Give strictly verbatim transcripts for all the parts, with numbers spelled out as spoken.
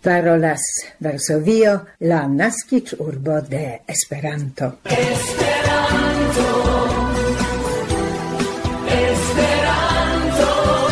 Parolas Varsovio, la naskiĝurbo de Esperanto. Esperanto, Esperanto,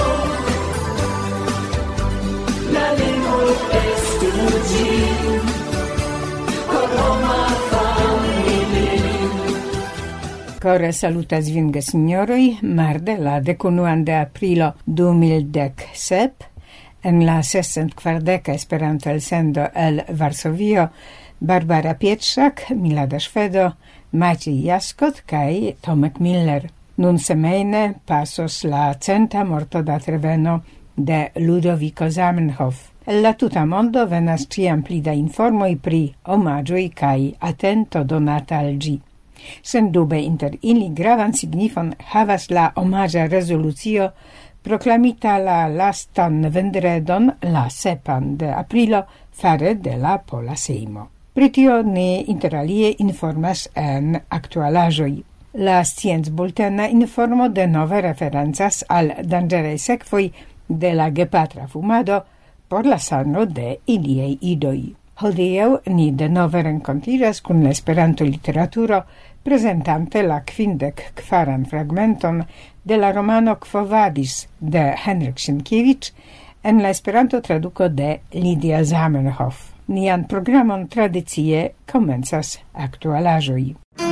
la lingvo estu ĝi, por homa familio. Kore salutas vin gesignoroj, marde la dekunuan de aprilo du mil dek sep, en la sescent kvardeka Esperanto elsendo el Varsovio, Barbara Pietrzak, Milada Szwedo, Maciej Jaskot kaj Tomek Miller. Nun semajne pasos la centa mortodatreveno de Ludovico Zamenhof. El la tuta mondo venas ciam pli da informoj pri omaĝoj kaj atento donata al ĝi. Sendube inter ili gravan signifon havas la omaĝa rezolucio proclamita la lastan vendredon, la sepan de aprilo, fare de la Pola Sejmo. Pri tio ni inter alie informas en aktualaĵoj. La sciencbultena informo denove referencas al danĝeraj sekvoj de la gepatra fumado por la sano de iliaj idoj. Hodiaŭ ni denove renkontiĝas kun la Esperanto-literaturo, presentante la kvindek kvaran fragmenton de la romano Quo Vadis de Henryk Sienkiewicz en la Esperanto traduko de Lidia Zamenhof. Nian programon tradicie komencas aktualaĵoj.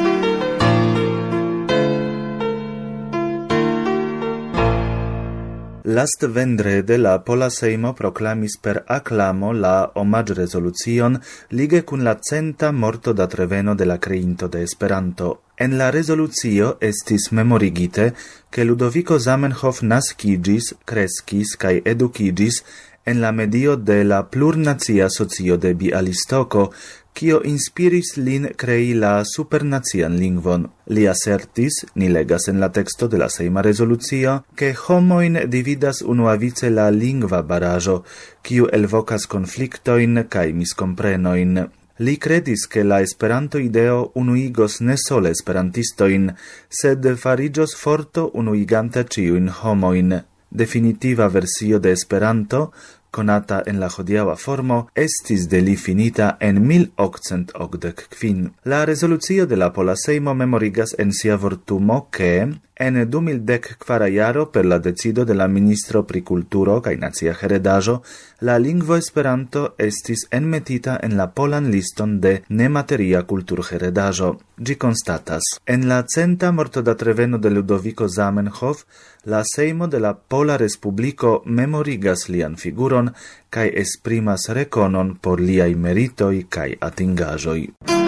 Last vendrede la Pola Sejmo proklamis per acclamo la omaĝ-rezolucion lige kun la centa mortodatreveno de la kreinto de Esperanto. En la rezolucio estis memorigite, ke Ludovico Zamenhof naskiĝis, kreskis kaj edukiĝis en la medio de la plurnacia socio de Bialistoko, kio inspiris lin krei la supernacian lingvon. Li assertis, ni legas en la teksto de la sejma rezolucio, ke homojn dividas unuavice la lingva baraĵo, kiu elvokas konfliktojn kaj miskomprenojn. Li credis che la Esperanto-ideo unuigos ne sole esperantistojn, sed fariĝos forto unuiganta ĉiujn homojn. Definitiva versio de Esperanto, konata en la hodiaŭa formo, estis de li finita en mil okcent okdek kvin. La rezolucio de la Pola Sejmo memorigas en sia vortumo ke en du mil dek kvara jaro per la decido de la ministro pri kulturo kaj nacia heredaĵo, la lingvo Esperanto estis enmetita en la polan liston de nemateria kulturheredaĵo. Ĝi konstatas: en la centa mortodatreveno de Ludovico Zamenhof, la Sejmo de la Pola Respubliko memorigas lian figuron kaj esprimas rekonon por liaj meritoj kaj atingaĵoj.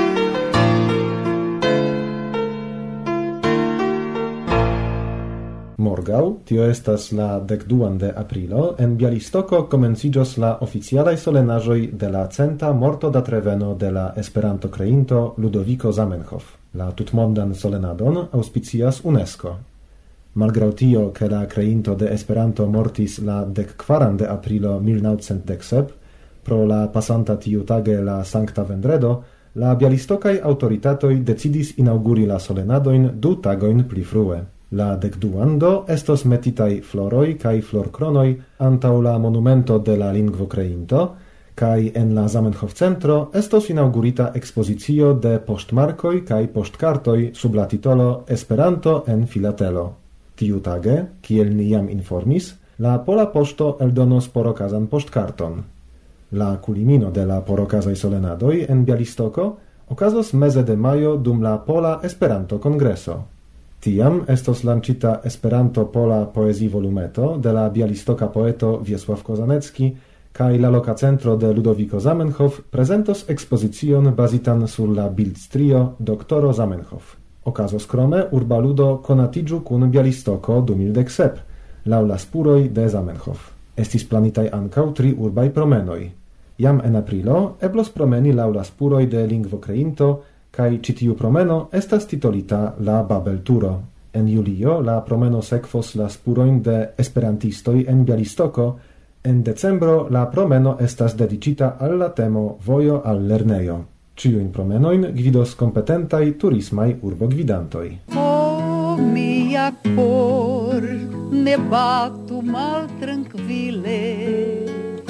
Morgaŭ, tio estas la dekduan de aprilo, en Bialistoko komenciĝos la oficialaj solenaĵoj de la centa mortodatreveno de la Esperanto-kreinto Ludovico Zamenhof. La tutmondan solenadon aŭspicias UNESCO. Malgraŭ tio, ke la kreinto de Esperanto mortis la dekkvaran de aprilo mil naŭcent dek sep, pro la pasanta tiutage la Sankta Vendredo, la bialistokaj aŭtoritatoj decidis inaŭguri la solenadojn du tagojn pli frue. La dekduan do estos metitaj floroj kaj florkronoj antaŭ la monumento de la lingvo kreinto, kaj en la Zamenhof-centro estos inaŭgurita ekspozicio de poŝtmarkoj kaj poŝtkartoj sub la titolo Esperanto en filatelo. Tiutage, kiel ni jam informis, la Pola Poŝto eldonos porokazan poŝtkarton. La kulimino de la porokazaj solenadoj en Bialistoko okazos meze de majo dum la Pola Esperanto-kongreso. Tiam estos lancita Esperanto-Pola poezii-volumeto de la bialistoka poeto Wiesław Kozanecki, kaj la loka centro de Ludovico Zamenhof prezentos ekspozicion bazitan sur la bildstrio Doktoro Zamenhof. Okazos krome urba ludo konatiĝu kun Bialistoko du mil dek sep, laŭ la spuroj de Zamenhof. Estis planitaj ankaŭ tri urbaj promenoj. Jam en aprilo eblos promeni laŭ la spuroj de lingvokreinto, kaj ĉi tiu promeno estas titolita la Babel-turo. En julio la promeno sekvos la spurojn de esperantistoj en Bialistoko. En decembro la promeno estas dediĉita al la temo Vojo al lernejo. Ĉiujn promenojn gvidos kompetentaj turismaj urbogvidantoj. Oh, mia cor, ne batu maltrankvile,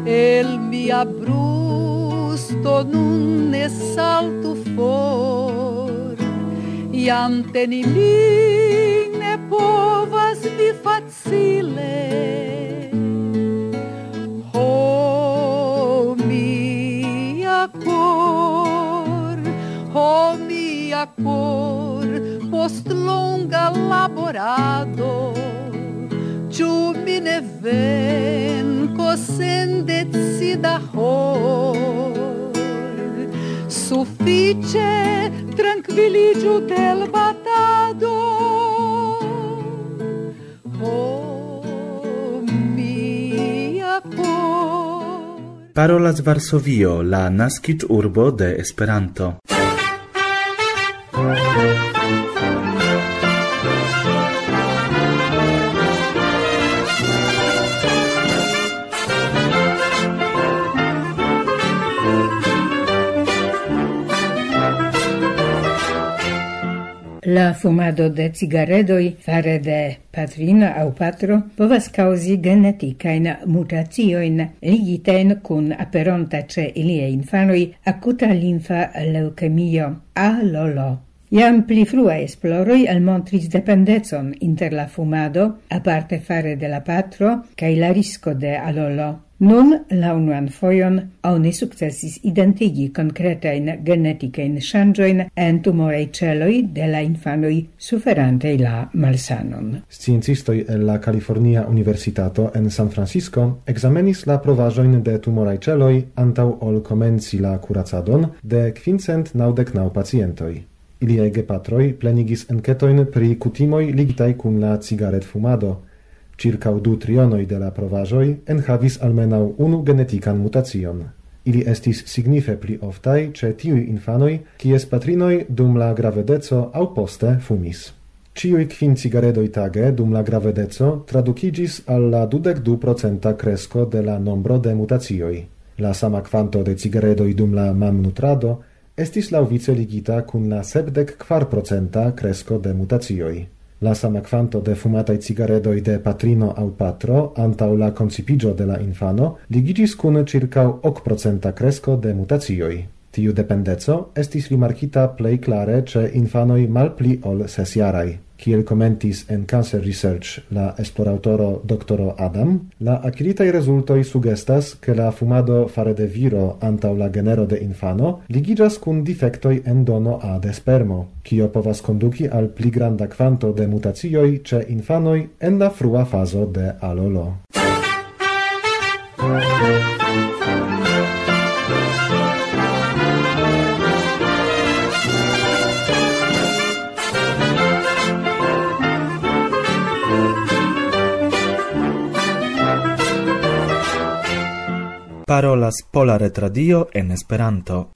el mia brusto nun ne saltu for, iam teni min ne povas vi facile. Ho mia cor, ho mia cor, post longa laborado, ciu mi ne venco sen decida hor, suffice tranquilligio del batado. Oh, mia cor. Parolas Varsovio, la naskic urbo de Esperanto. La fumado de cigaredoi fare de patrino au patro povas causi geneticain mutatioin ligitein cun aperonta ce ilie infanoi acuta linfa leucemio A L O L O. Iam pli frua esploroi almontris dependezon inter la fumado, aparte fare de la patro, cae la risco de A L O L O. Nun, la unuan foion, oni successis identigi concretain geneticain changioin en tumorei celoi de la infanoi suferantei la malsanon. Sciencistoi el la California Universitato en San Francisco examenis la provajoin de tumorai celoi antau ol comenci la curacadon de quincent naudec nau pacientoi. Iliai gepatroi plenigis enketoin pri kutimoi ligitai cum la cigaret fumado. Circa du trionoi de la provajoi enhavis almenau unu genetican mutacion. Ili estis signife pli oftai ce tiui infanoi, cies patrinoi dum la gravedeco au poste fumis. Ciui quin cigaredoi tage dum la gravedeco traducigis alla dudec du procenta cresco de la nombro de mutacioi. La sama quanto de cigaredoi dum la mamnutrado estis lauvice ligita cun la sepdec quar procenta cresco de mutacioi. La sama quanto de fumatai cigaredoi de patrino au patro antau la concipigio de la infano ligigis cun circa hoc procenta cresco de mutacioi. Tiu dependezo estis rimarcita plei clare ce infanoi malpli ol ses jarai. Kiel commentis en Cancer Research la esplorautoro doctoro Adam, la acquiritai resultoi sugestas che la fumado fare de viro antau la genero de infano ligigas cun defectoi en dono a de spermo, kio povas conduci al pli granda quanto de mutacioi ce infanoi en la frua faso de A L O L O. Parolas Pola Retradio en Esperanto.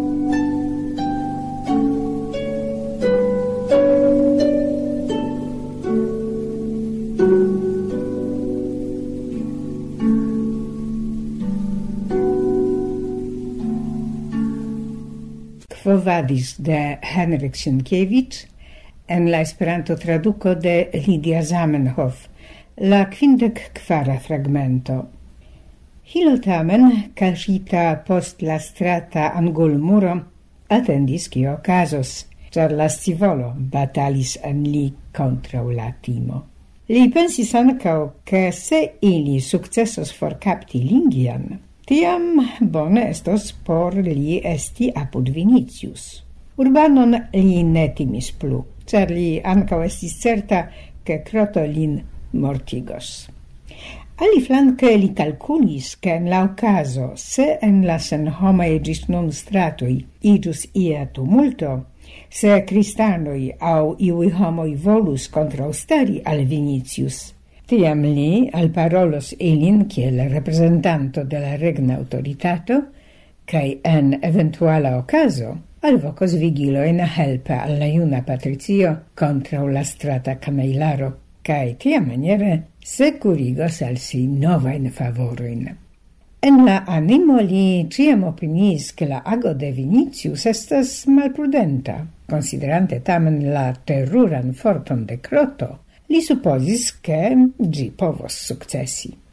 Quo vadis de Henryk Sienkiewicz en la Esperanto traduco de Lidia Zamenhof, la quindec quara fragmento. Hilo tamen, cascita post la strata angul muro, attendis cio casos, char la scivolo batalis en li contra la timo. Li pensis ancao che se ili successos forcapti Lingian, tiam bone estos por li esti apud Vinicius. Urbanon li ne timis plu, char li ancao estis certa che Croto lin mortigos. Aliflanque li calculis che en la ocaso, se en la senhomae gis nun stratoi igius ia tumulto, se cristanoi au iui homoi volus contraustari al Vinicius, tiam li al parolos ilin kiel representanto de la regna autoritato, cae en eventuala ocaso alvocos vigiloin helpe alla iuna patricio contra la strata cameilaro, cae tia maniere securigos al si novain favoruin. En la animo li ciam opinis che la ago de Vinicius estas malprudenta, considerante tamen la terruran forton de Croto, li supposis che gi povos successi.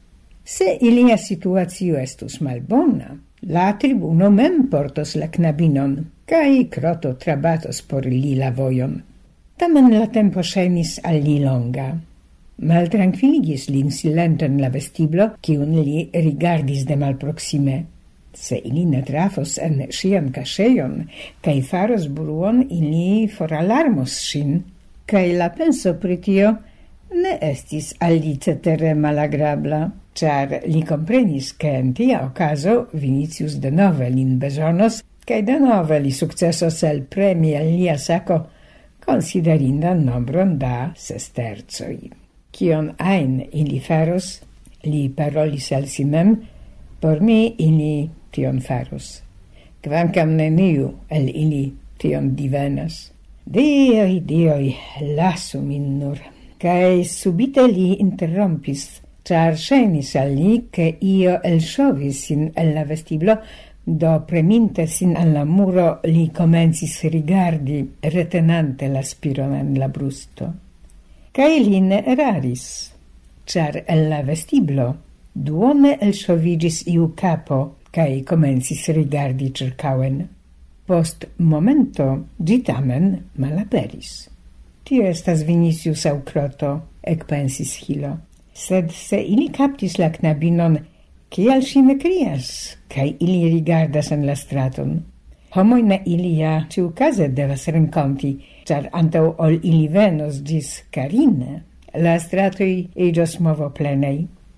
Se ilia situatio estus malbona, la tribuno mem portos la knabinon, kai Kroto trabatos por li la vojon. Tamen la tempo ŝajnis al li longa. Maltrankviligis lin silenten la vestiblo, kiun li rigardis de malproksime. Se ili ne trafos en ŝian kaŝejon, kaj faros bruon, ili foralarmos ŝin, kaj la penso pri tio ne estis al li cetere malagrabla, ĉar li komprenis, ke en tia okazo Vinicius denove lin bezonos, kaj denove li sukcesos elpremi el lia sako konsiderindan nombron da sestercoj. Kion ajn ili faros, li parolis al si mem, por mi ili tion faros. Kvankam neniu el ili tion divenas. Dioj, dioj, lasu min nur. Kaj subite li interrompis, ĉar ŝajnis al li, ke io elŝovis sin el la vestiblo, do premiinte sin al la muro li komencis rigardi, retenante la spiron en la brusto. Kaj li ne eraris, ĉar el la vestiblo duone elŝovigis iu kapo kaj komencis rigardi ĉirkaŭen. Post momento ĝi tamen malaperis. Tio estas Vinicius aŭ Kroto, ekpensis Hilo. Sed se ili kaptis la knabinon, kial ŝi ne krias, kaj ili rigardas en la straton? Homoj ne ili ja ĉiukaze devas renkonti, ĉar antaŭ ol ili venos ĝis Karine, la stratoj iĝos movoplenaj.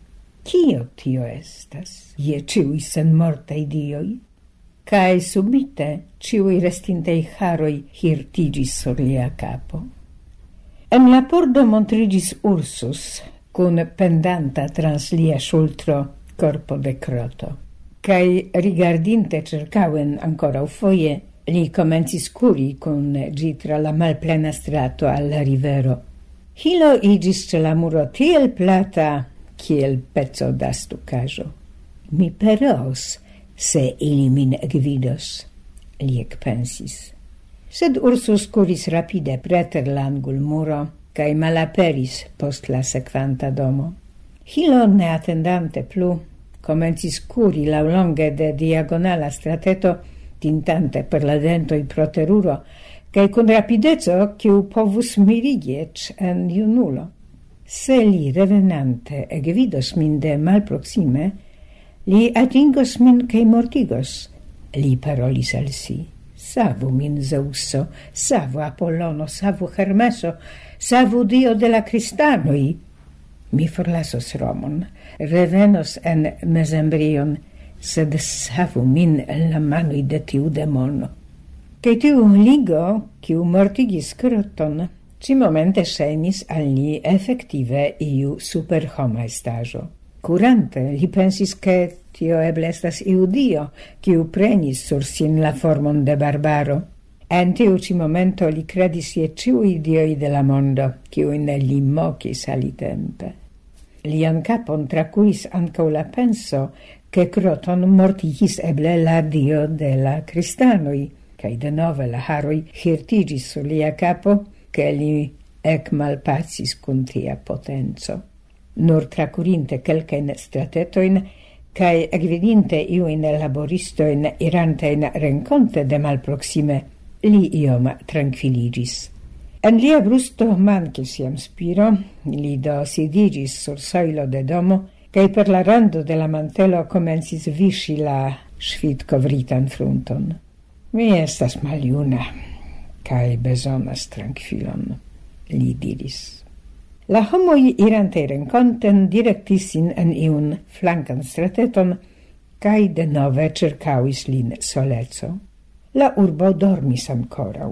Kio tio estas? Je ĉiuj senmortaj dioj? Kaj subite ĉiuj restintaj haroj hirtiĝis sur lia kapo. En la pordo montriĝis Ursus, kun pendanta trans lia ŝultro corpo de Kroto. Kaj rigardinte ĉirkaŭen ankoraŭfoje, li komencis kuri kun ĝi tra la malplena strato al la rivero. Hilo iĝis ĉe la muro tiel plata, kiel peco da stukaĵo. Mi pereos, se ili min ekvidos, li ekpensis. Sed Ursus kuris rapide preter la angulmuro, kaj malaperis post la sekvanta domo. Hilo, ne attendante plu, komencis kuri laŭlonge de diagonala strateto, tintante per la dentoj pro teruro, kaj kun rapideco, kiu povus mirigi eĉ en junulo. Se li revenante ekvidos min de malproksime, li atingos min kaj mortigos, li parolis al si. Savu min Zeuso, savu Apollono, savu Hermeso, savu Dio de la kristanoj. Mi forlasos Romon, revenos en Mezembrion, sed savu min en la manoj de tiu demono. Kaj tiu ligo, kiu mortigis Kroton, ci momente ŝajnis al li efektive iu superhoma estaĵo. Curante, li pensis che tio eble estas iu dio, kiu prenis sur sin la formon de barbaro. En tiu ci momento li credis je ĉiuj dioj de la mondo, kiujn li mokis alitempe. Lian kapon trakuis ankaŭ la penso, ke Kroton mortigis eble la dio de la kristanoj, kaj denove la haroj hirtiĝis sur lia kapo, ke li ekmalpacis kun tia potenco. Nur tracurinte kelkajn stratetojn kaj ekvidinte iujn laboristoin irantajn renkonte de malproksime, li iom trankviliĝis. En lia brusto mankis jam spiro, li do sidiĝis sur sojlo de domo kaj per la rando de la mantelo komencis viŝi la ŝvitkovritan frunton. Mi estas maljuna kaj bezonas trankvilon, li diris. La homoj irante renkonten direktis sin en iun flankan strateton kaj denove ĉirkaŭis lin soleco. La urbo dormis ankoraŭ.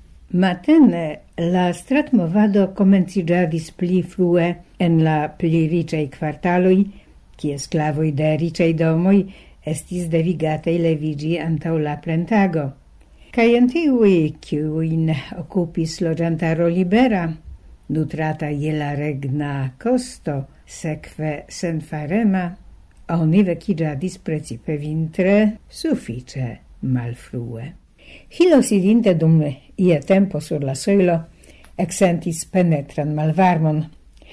Matene la stratmovado komenciĝadis pli frue en la pli riĉaj kvartaloj, kie sklavoj de riĉaj domoj estis devigataj leviĝi antaŭ la plentago. Kaj en tiuj, kiujn okupis loĝantaro libera, nutrata je la regna costo, sekve senfarema, oni vekiĝadis precipe vintre sufiĉe malfrue. Hilo sidinte dum ia tempo sur la sojlo eksentis penetran malvarmon,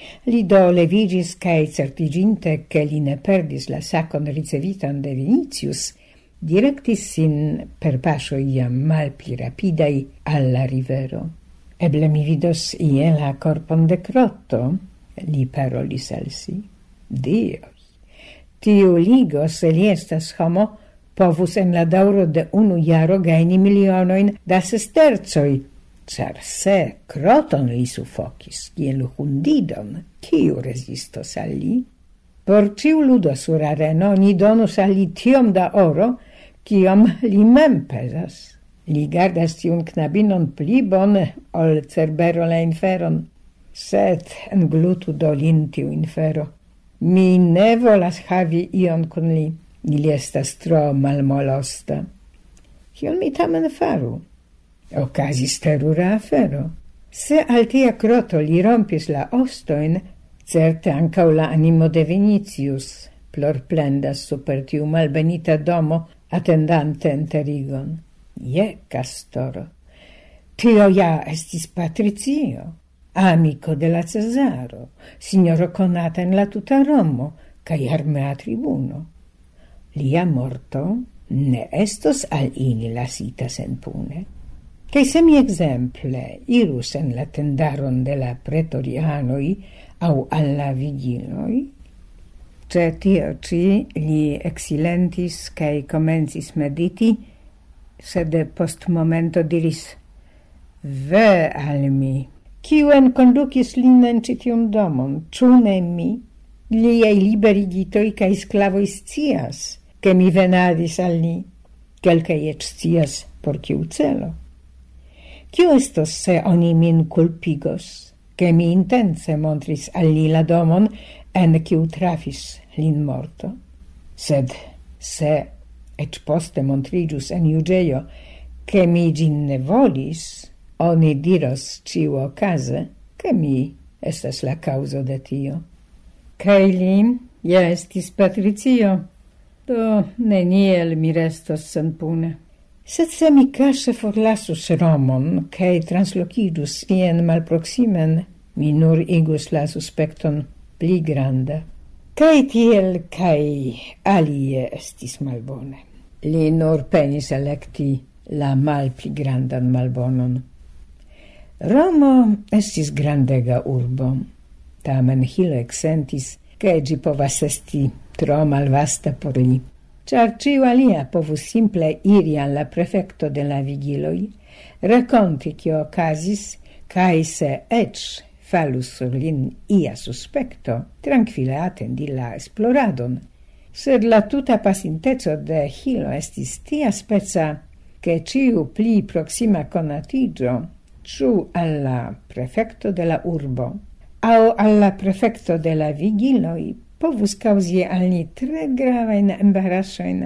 Li do levigis cae certiginte che li ne perdis la sacon ricevitan de Vinicius, directis sin per pasio iam mal pli rapidai alla rivero. Eble mi vidos ie la corpon de Crotto, li parolis al si. Dios! Tiu ligo, se li estas homo, povus en la dauro de unu jaro gaini milionoin da sesterzoi, car se Croton li suffocis, kiel hundidon, kiu resistos al li? Por ciu ludo sur areno, ni donus al li tiom da oro, kiom li mem pesas. Li gardas tiun knabinon pli bone ol cerbero la inferon, sed englutu do lin tiu infero. Mi ne volas havi ion kun li, ili estas tro malmolosta. Kion mi tamen faru? Okazis terura afero. Se al tia Croto li rompis la ostoin, certe ancau la animo de Vinicius plor plendas super tiu malbenita domo attendante enterigon. Je, Castoro, tio ja estis Patricio, amico de la Cesaro, signoro conata in la tuta Romo, cae armea tribuno. Lia morto ne estos al ili lasita senpune. Che se mi exemple irus en la tendaron de la pretorianoi au alla vigiloi, ce tio ci li exilentis cae comencis mediti, sed post momento diris, ve al mi, kiuen conducis lin en citium domon, ciu ne mi, liei liberigitoi cae sclavoi scias, che mi venadis al li, quelcae ec scias por ciu celo. Cio estos se oni min culpigos, che mi intense montris al li la domon en ciu trafis lin morto? Sed se ec poste montrigius en Iugeio che mi gin ne volis, oni diros ciu ocase che mi estas la causo de tio. Cae li, ja estis Patricio, do neniel mi restos senpune. Sed se mi casse forlasus Romon, cae translocidus ien malproximen, mi nur igus la suspecton pli granda. Cae tiel, cae alie estis malbone. Li nur penis electi la mal pli grandan malbonon. Romo estis grandega urbo, tamen Hilo exsentis, che gi povas esti tro malvasta por li. Char ciu alia povus simple iri alla prefecto de la vigiloi, raconti cio ocasis, cae se ec falus sur lin ia suspecto, tranquille attendi la esploradon. Sed la tuta pacintezo de Hilo estis tia speca, che ciu pli proxima conatigio, ciu alla prefecto de la urbo, au alla prefecto de la vigiloi, povus causi al ni tre gravain embarassoin,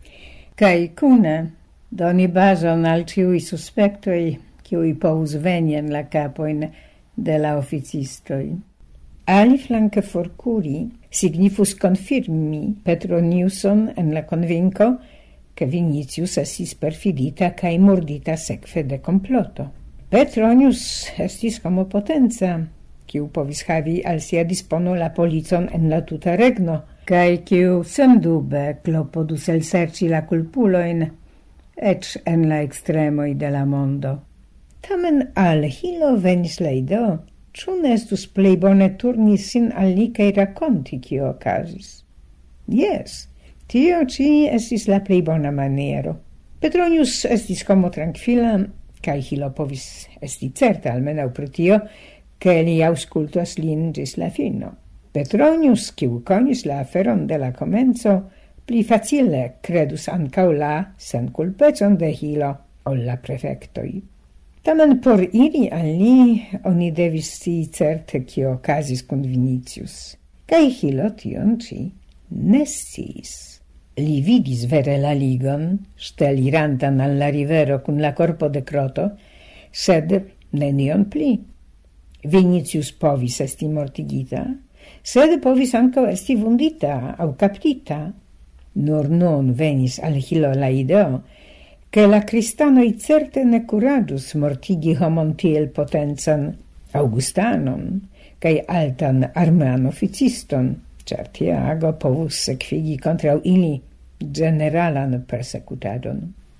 cae cune doni bason al ciui suspectoi ciui povus veni en la capoin de la officistoi. Ali flanque forcuri signifus confirmi Petroniuson en la convinco che Vinicius estis perfidita cae mordita sekve de comploto. Petronius estis homo potenza, kiu povis havi al sia dispono la policon en la tuta regno, cae kiu sendube clopodus elserci la culpuloin, ec en la extremoi de la mondo. Tamen al Hilo venis la ideo, ciu nestus plei bone turni sin al li cae raconti cio ocasis. Yes, tio ci estis la plei bona maniero. Petronius estis homo tranquilla, cae Hilo povis esti certa, almenau pro tio, che li auscultos lin gis la fino. Petronius, kiu conis la aferon de la comenzo, pli facile credus ancau la sen culpecon de Hilo ol la prefectoi. Tamen por iri al li, oni devis sii certe cio ocasis con Vinicius. Cae Hilo tion ci ne sciis. Li vidis vere la ligon, stelirantan al la rivero cun la corpo de Croto, sed nenion pli. Vinicius povis esti mortigita, sed povis anco esti vundita au captita. Nur nun venis al Hilo la ideo, che la cristanoi certe ne curagius mortigi homon tiel potencan Augustanon, cae altan armean officiston, char tia ago povus sequigi contra ili generalan persecutadon.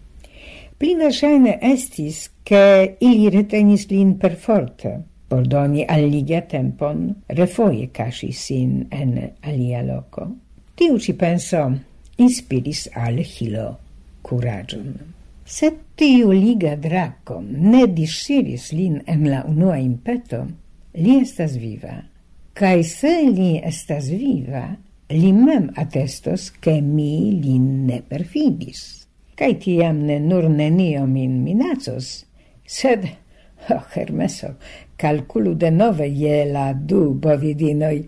Pli versaine estis, che ili retenis lin per forte, por doni al ligia tempon, refoje casi sin en alia loco. Tiu ci penso inspiris al Hilo curagion. Se tiu liga draco ne disciris lin en la unua impeto, li estas viva. Cae se li estas viva, li mem attestos che mi lin ne perfidis. Cae tiam ne nur nenio min minacos, sed, oh Hermeso, calculu de nove je la du bovidinoi,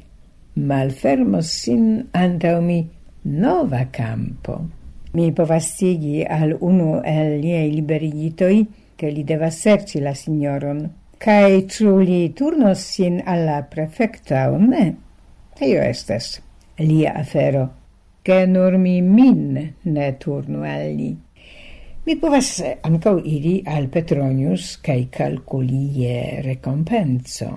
malfermos sin antau mi nova campo. Mi povastigi al unu el liei liberigitoi, che li devas serci la signoron, cae ciu li turnos sin alla prefecta o ne? Teo estas lia afero, che nur mi min ne turnu al li. Mi povas ancau iri al Petronius cae calculi je recompenso.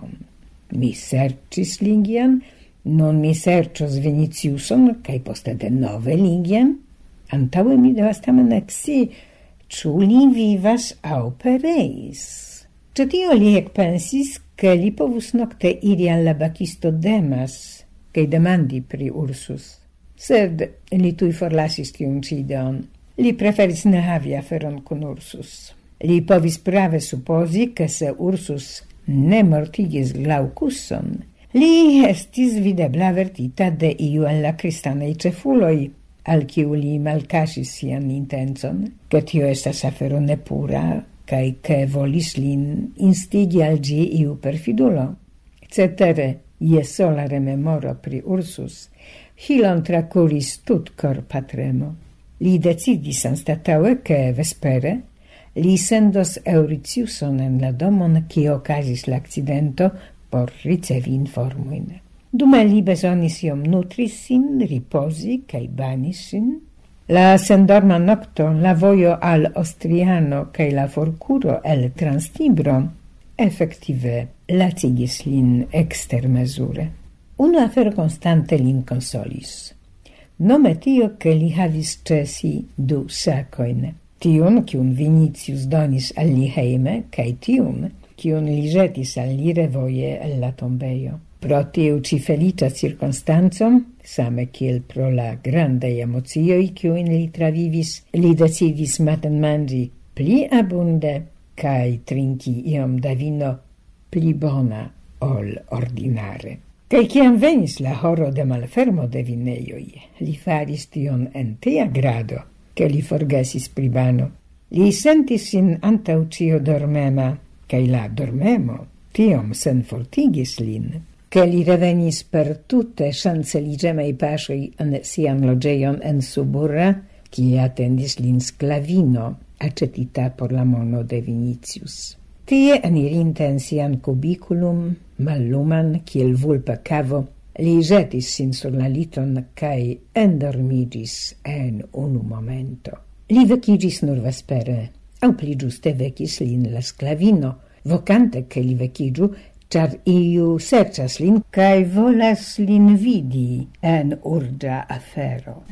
Mi sercis Ligian, non mi sercios Venitiuson, cae poste de nove Ligian. Antaue mi devas tamen exi, ciu li vivas au pereis. Ce tio li ecpensis, che li povus nocte iri al la bacisto Demas, cae demandi pri Ursus. Sed li tui forlasis tiun cideon. Li preferis ne havi aferon con Ursus. Li povis prave supposi che se Ursus ne mortigis Glaucusson, li estis videbla avertita de iu el la cristanei cefuloi, al kiu li malcasis sian intenson, che tio estas afero nepura, cae che volis lin instigi al gi iu perfidulo. Cetere, ie sola rememoro pri Ursus, Hilon tracuris tut cor patremo. Li decidis anstataue che vespere li sendos Euritiuson en la domon cio casis l'accidento por ricevi informuin. Dume li besonis iom nutris sin, riposi, cae banis sin. La sendorma nocto, la vojo al Ostriano cae la forcuro el Transtibro effective lacigis lin exter mesure. Unu afero constante lin consolis. Nome tio che li havis cesi du sacoin. Tiun, cium Vinicius donis al li heime, cae tiun, cium li jetis al li revoje el la tombeio. Pro tiu ci felicia circonstanzom, same kiel pro la grandei emozioi ciuin li travivis, li decidis maten mangi pli abunde, cae trinki iom da vino pli bona ol ordinare. Cae ciam venis la horo de malfermo de vineioi, li faris tion en tia grado, che li forgesis pribano. Li sentis sin antau cio dormema, cae la dormemo tiom sen fortigis lin, che li revenis per tutte chanceligemei pasoi en sian logeion en Suburra, qui attendis lin sclavino, accetita por la mono de Vinicius. Tie enirinte en sian cubiculum, malluman, kiel vulpa cavo, li jetis sin sur la liton cae endormigis en unu momento. Li vecigis nur vespere, au pli giuste vecis lin la sclavino, vocante che li vecigiu, char iu sercias lin, cae volas lin vidi en urgia afero.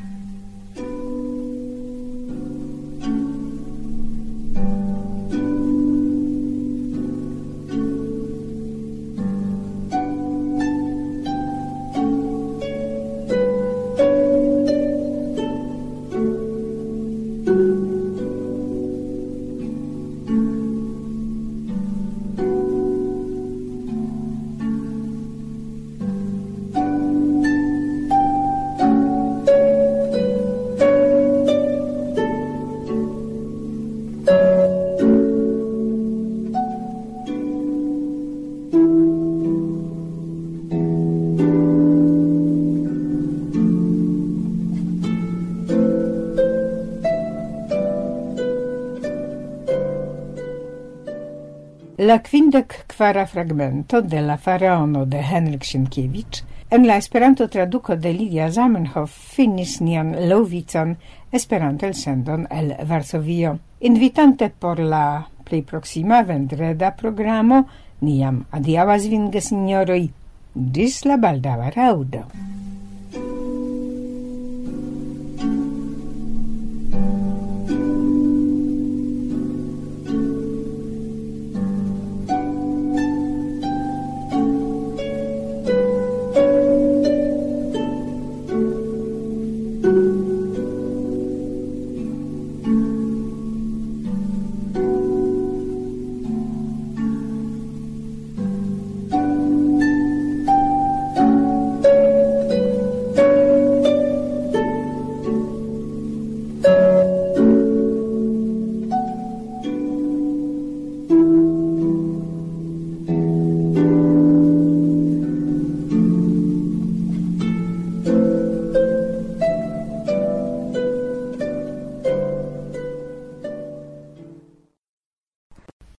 La quindec quara fragmento de la Faraono de Henryk Sienkiewicz en la Esperanto traduco de Lidia Zamenhof finis nian laŭvicon Esperanto elsendon el Varsovio. Invitante por la plej proxima vendreda programo, niam adiaŭas vin gesinjoroj, Dis la baldaŭa raŭdo.